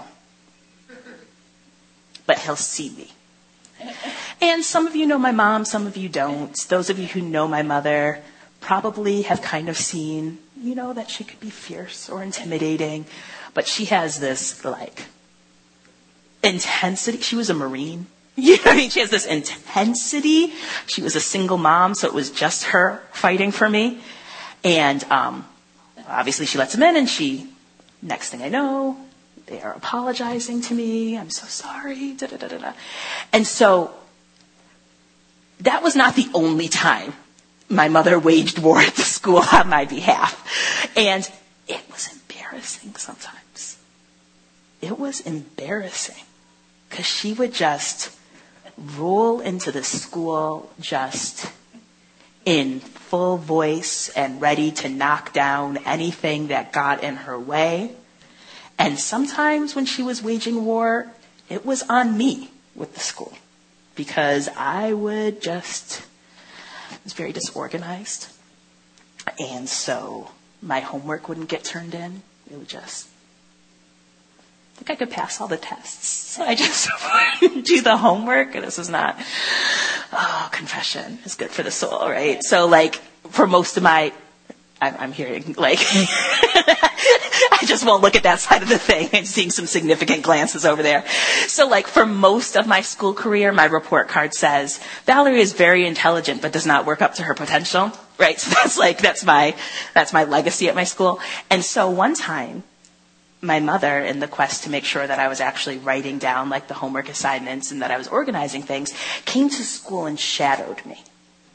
But he'll see me. And some of you know my mom, some of you don't. Those of you who know my mother probably have kind of seen, you know, that she could be fierce or intimidating. But she has this, like, intensity. She was a Marine. You know what I mean? She has this intensity. She was a single mom, so it was just her fighting for me. And um, obviously she lets him in, and she, next thing I know, they are apologizing to me. I'm so sorry. Da, da, da, da, da. And so that was not the only time my mother waged war at the school on my behalf. And it was embarrassing sometimes. It was embarrassing because she would just roll into the school just in full voice and ready to knock down anything that got in her way. And sometimes when she was waging war, it was on me with the school because I would just, I was very disorganized. And so my homework wouldn't get turned in. It would just, I think I could pass all the tests. So I just wouldn't do the homework. And this is not, oh, confession is good for the soul, right? So like for most of my I'm, I'm hearing, like, I just won't look at that side of the thing. I'm seeing some significant glances over there. So, like, for most of my school career, my report card says, Valerie is very intelligent, but does not work up to her potential, right? So that's like, that's my, that's my legacy at my school. And so one time, my mother, in the quest to make sure that I was actually writing down, like, the homework assignments and that I was organizing things, came to school and shadowed me.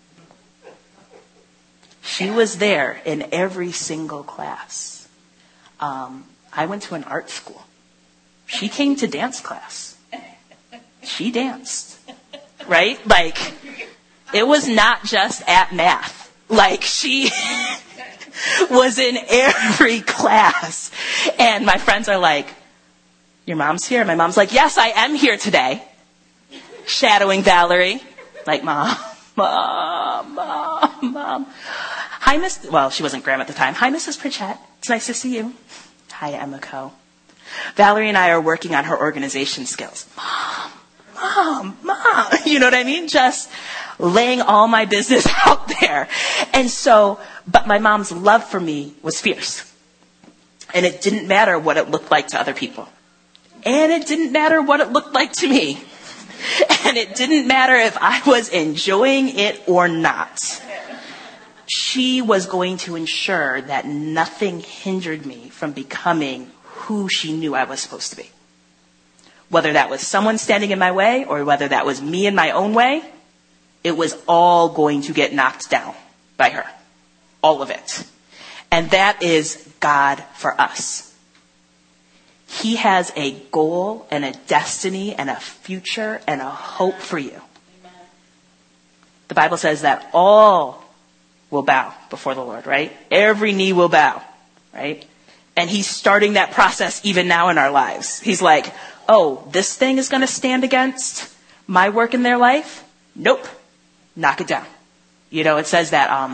She was there in every single class. Um, I went to an art school. She came to dance class. She danced, right? Like, it was not just at math. Like, she was in every class. And my friends are like, your mom's here? My mom's like, yes, I am here today. Shadowing Valerie. Like, mom, mom, mom, mom. Hi, Miss, well, she wasn't Graham at the time. Hi, Missus Pritchett. It's nice to see you. Hi, Emma Co. Valerie and I are working on her organization skills. Mom, mom, mom. You know what I mean? Just laying all my business out there. And so, but my mom's love for me was fierce. And it didn't matter what it looked like to other people. And it didn't matter what it looked like to me. And it didn't matter if I was enjoying it or not. She was going to ensure that nothing hindered me from becoming who she knew I was supposed to be. Whether that was someone standing in my way or whether that was me in my own way, it was all going to get knocked down by her. All of it. And that is God for us. He has a goal and a destiny and a future and a hope for you. The Bible says that all will bow before the Lord, right? Every knee will bow, right? And he's starting that process even now in our lives. He's like, oh, this thing is going to stand against my work in their life? Nope. Knock it down. You know, it says that um,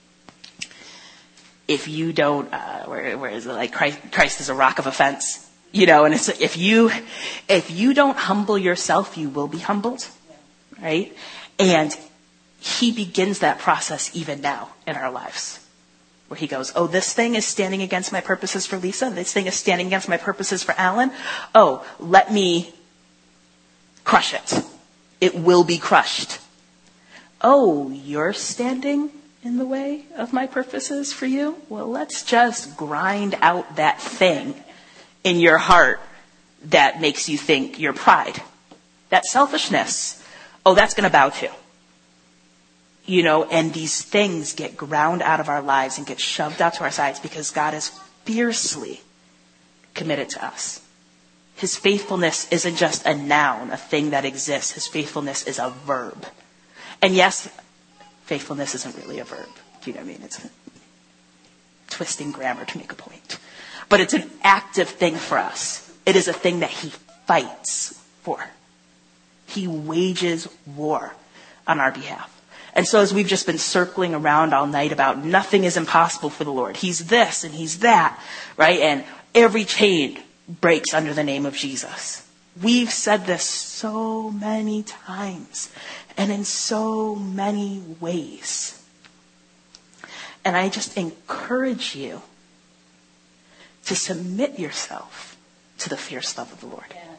if you don't, uh, where, where is it? Like Christ, Christ is a rock of offense. You know, and it's if you if you don't humble yourself, you will be humbled, right? And he begins that process even now in our lives, where he goes, oh, this thing is standing against my purposes for Lisa. This thing is standing against my purposes for Alan. Oh, let me crush it. It will be crushed. Oh, you're standing in the way of my purposes for you? Well, let's just grind out that thing in your heart that makes you think your pride, that selfishness. Oh, that's going to bow to. You know, and these things get ground out of our lives and get shoved out to our sides because God is fiercely committed to us. His faithfulness isn't just a noun, a thing that exists. His faithfulness is a verb. And yes, faithfulness isn't really a verb. Do you know what I mean? It's twisting grammar to make a point. But it's an active thing for us. It is a thing that he fights for. He wages war on our behalf. And so as we've just been circling around all night about nothing is impossible for the Lord. He's this and he's that, right? And every chain breaks under the name of Jesus. We've said this so many times and in so many ways. And I just encourage you to submit yourself to the fierce love of the Lord. Yeah.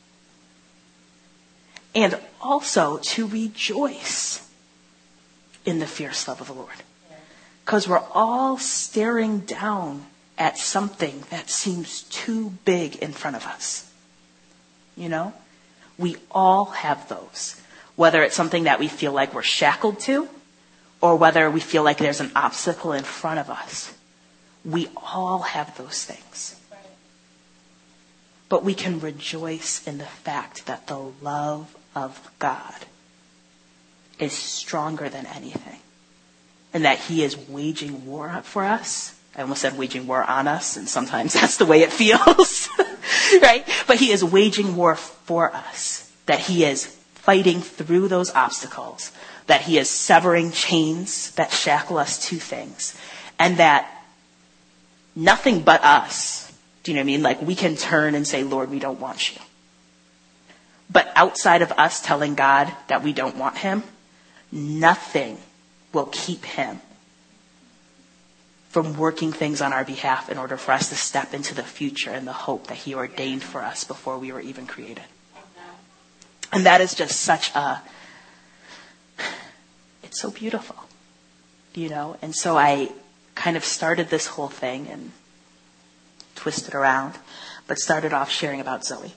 And also to rejoice in the fierce love of the Lord. Because we're all staring down at something that seems too big in front of us. You know? We all have those. Whether it's something that we feel like we're shackled to, or whether we feel like there's an obstacle in front of us. We all have those things. But we can rejoice in the fact that the love of God is stronger than anything. And that he is waging war for us. I almost said waging war on us, and sometimes that's the way it feels. Right? But he is waging war for us. That he is fighting through those obstacles. That he is severing chains that shackle us to things. And that nothing but us, do you know what I mean? Like we can turn and say, Lord, we don't want you. But outside of us telling God that we don't want him, nothing will keep him from working things on our behalf in order for us to step into the future and the hope that he ordained for us before we were even created. And that is just such a, it's so beautiful, you know? And so I kind of started this whole thing and twisted around, but started off sharing about Zoe.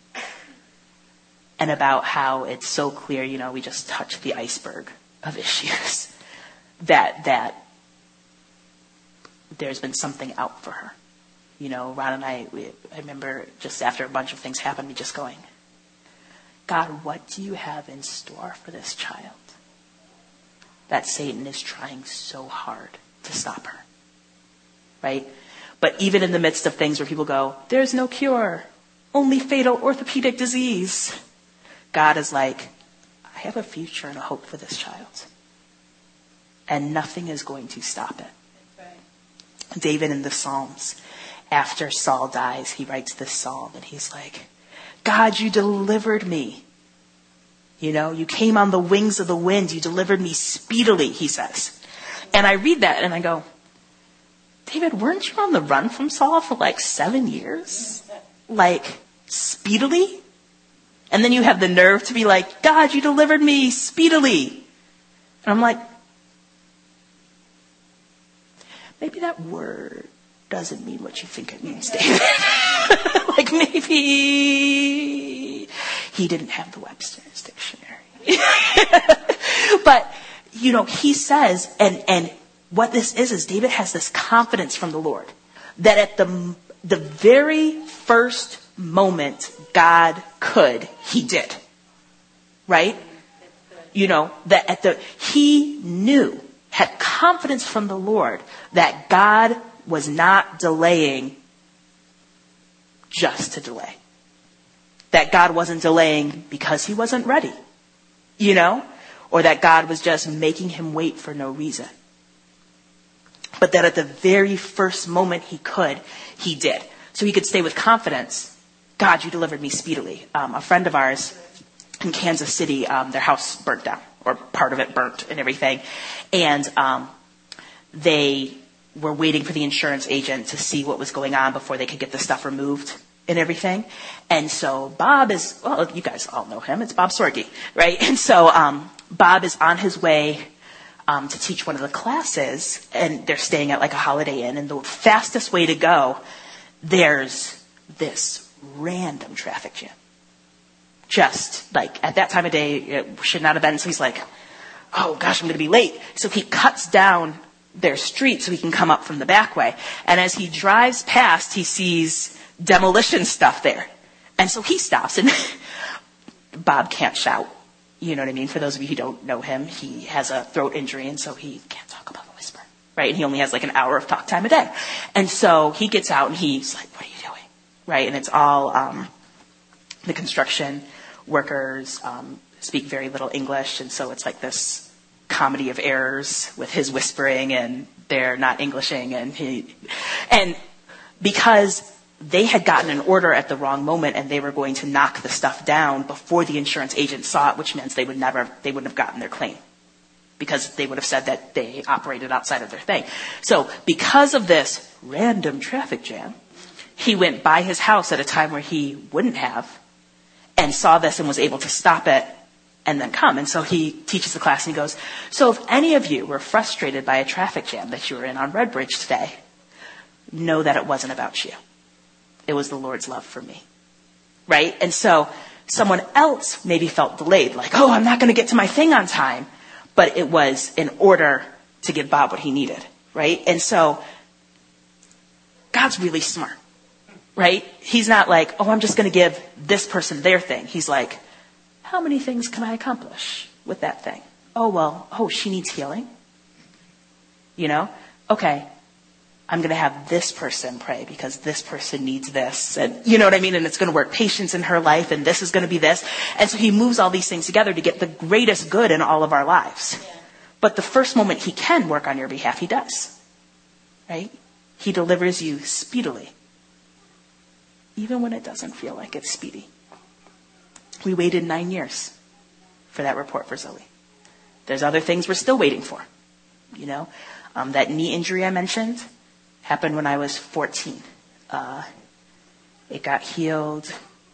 And about how it's so clear, you know, we just touched the iceberg of issues. that that there's been something out for her. You know, Ron and I, we, I remember just after a bunch of things happened, me just going, God, what do you have in store for this child? That Satan is trying so hard to stop her. Right? But even in the midst of things where people go, there's no cure, only fatal orthopedic disease. God is like, I have a future and a hope for this child. And nothing is going to stop it. Right. David in the Psalms, after Saul dies, he writes this psalm and he's like, God, you delivered me. You know, you came on the wings of the wind. You delivered me speedily, he says. And I read that and I go, David, weren't you on the run from Saul for like seven years? Like, speedily? And then you have the nerve to be like, God, you delivered me speedily. And I'm like, maybe that word doesn't mean what you think it means, David. Like maybe he didn't have the Webster's dictionary. But, you know, he says, and, and what this is, is David has this confidence from the Lord that at the, the very first moment God could, he did. Right? You know, that at the, he knew, had confidence from the Lord that God was not delaying just to delay. That God wasn't delaying because he wasn't ready. You know? Or that God was just making him wait for no reason. But that at the very first moment he could, he did. So he could stay with confidence. God, you delivered me speedily. Um, a friend of ours in Kansas City, um, their house burnt down, or part of it burnt and everything. And um, they were waiting for the insurance agent to see what was going on before they could get the stuff removed and everything. And so Bob is, well, you guys all know him. It's Bob Sorge, right? And so um, Bob is on his way um, to teach one of the classes, and they're staying at like a Holiday Inn. And the fastest way to go, there's this random traffic jam. Just like at that time of day, it should not have been. So he's like, oh gosh, I'm going to be late. So he cuts down their street so he can come up from the back way. And as he drives past, he sees demolition stuff there. And so he stops, and Bob can't shout. You know what I mean? For those of you who don't know him, he has a throat injury, and so he can't talk above a whisper, right? And he only has like an hour of talk time a day. And so he gets out and he's like, what are you doing? Right? And it's all um, the construction workers um, speak very little English, and so it's like this comedy of errors with his whispering and they're not Englishing, and he, and because they had gotten an order at the wrong moment and they were going to knock the stuff down before the insurance agent saw it, which means they would never, they wouldn't have gotten their claim because they would have said that they operated outside of their thing. So because of this random traffic jam, he went by his house at a time where he wouldn't have and saw this and was able to stop it and then come. And so he teaches the class and he goes, so if any of you were frustrated by a traffic jam that you were in on Redbridge today, know that it wasn't about you. It was the Lord's love for me. Right? And so someone else maybe felt delayed, like, oh, I'm not going to get to my thing on time. But it was in order to give Bob what he needed. Right? And so God's really smart. Right? He's not like, oh, I'm just going to give this person their thing. He's like, how many things can I accomplish with that thing? Oh, well, oh, she needs healing. You know? Okay. I'm going to have this person pray because this person needs this. And you know what I mean? And it's going to work patience in her life, and this is going to be this. And so he moves all these things together to get the greatest good in all of our lives. Yeah. But the first moment he can work on your behalf, he does. Right? He delivers you speedily. Even when it doesn't feel like it's speedy. We waited nine years for that report for Zoe. There's other things we're still waiting for. You know? Um, that knee injury I mentioned happened when I was fourteen. Uh, it got healed.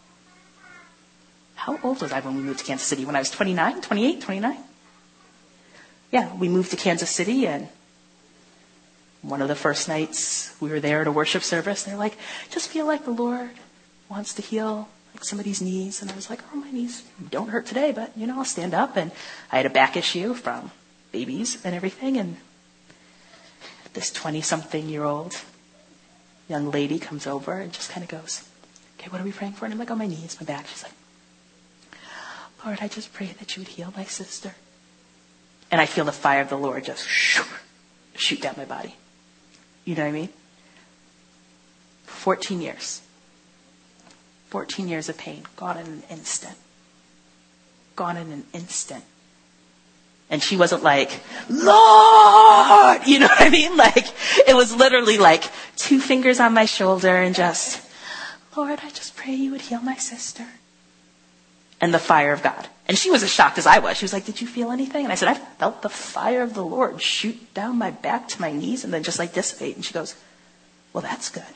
How old was I when we moved to Kansas City? When I was twenty-nine, twenty-eight, twenty-nine? Yeah, we moved to Kansas City, and one of the first nights we were there at a worship service, they're like, just feel like the Lord wants to heal like somebody's knees. And I was like, oh, my knees don't hurt today, but, you know, I'll stand up. And I had a back issue from babies and everything. And this twenty-something-year-old young lady comes over and just kind of goes, okay, what are we praying for? And I'm like, on my knees, my back. She's like, Lord, I just pray that you would heal my sister. And I feel the fire of the Lord just shoot down my body. You know what I mean? fourteen years. fourteen years of pain. Gone in an instant. Gone in an instant. And she wasn't like, Lord! You know what I mean? Like, it was literally like two fingers on my shoulder and just, Lord, I just pray you would heal my sister. And the fire of God. And she was as shocked as I was. She was like, did you feel anything? And I said, I felt the fire of the Lord shoot down my back to my knees and then just like dissipate. And she goes, well, that's good.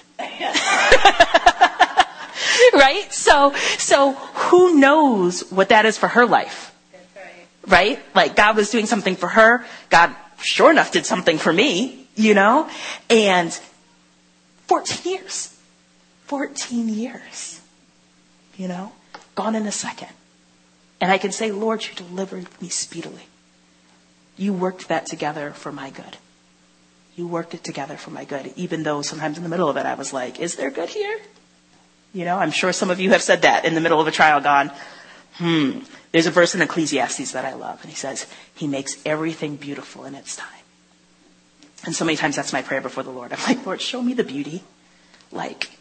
Right? So, so who knows what that is for her life? That's right. Right? Like God was doing something for her. God sure enough did something for me, you know? And fourteen years. fourteen years. You know? Gone in a second. And I can say, Lord, you delivered me speedily. You worked that together for my good. You worked it together for my good, even though sometimes in the middle of it I was like, is there good here? You know, I'm sure some of you have said that in the middle of a trial, gone, hmm. There's a verse in Ecclesiastes that I love, and he says, he makes everything beautiful in its time. And so many times that's my prayer before the Lord. I'm like, Lord, show me the beauty. Like,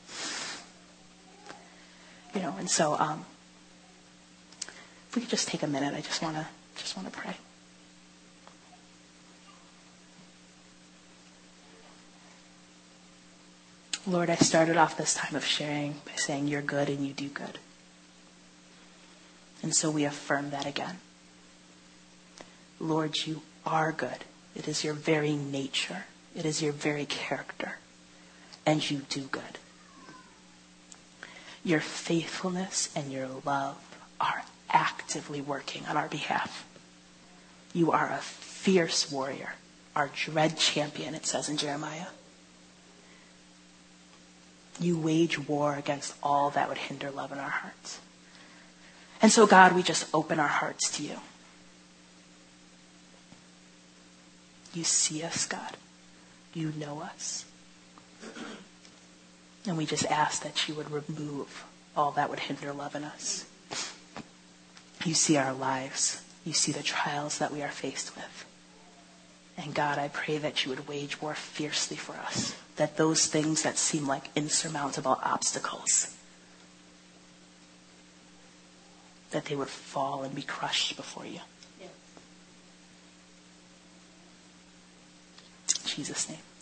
you know, and so, um, if we could just take a minute, I just want to just want to pray. Lord, I started off this time of sharing by saying you're good and you do good. And so we affirm that again. Lord, you are good. It is your very nature. It is your very character. And you do good. Your faithfulness and your love are actively working on our behalf. You are a fierce warrior, our dread champion, it says in Jeremiah. You wage war against all that would hinder love in our hearts. And so, God, we just open our hearts to you. You see us, God. You know us. And we just ask that you would remove all that would hinder love in us. You see our lives. You see the trials that we are faced with. And God, I pray that you would wage war fiercely for us. That those things that seem like insurmountable obstacles, that they would fall and be crushed before you. Yes. In Jesus' name.